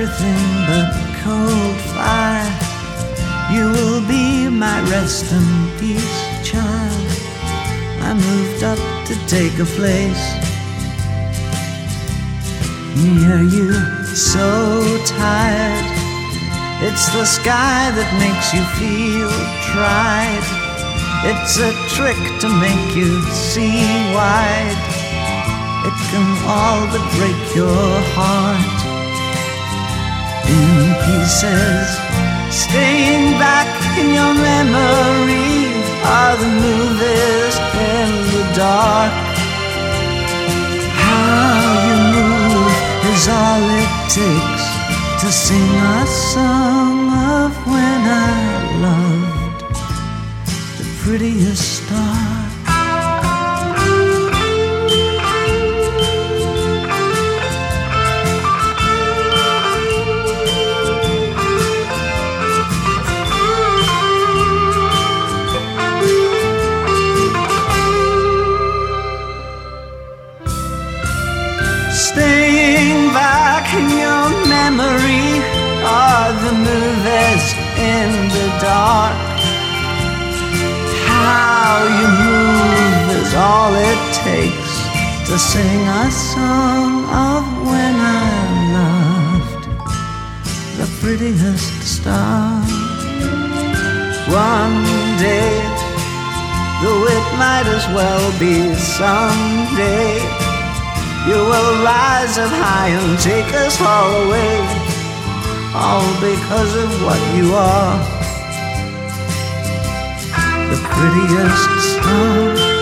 everything but cold fire. You will be my rest and peace, child. I moved up to take a place near you, so tired. It's the sky that makes you feel tried. It's a trick to make you see wide. It can all but break your heart in pieces. Staying back in your memory are the movies in the dark. How you move is all it takes to sing a song of when I loved the prettiest star. Staying back in your memory are the movies in the dark. How you move is all it takes to sing a song of when I loved the prettiest star. One day, though it might as well be someday, you will rise up high and take us all away, all because of what you are, the prettiest star.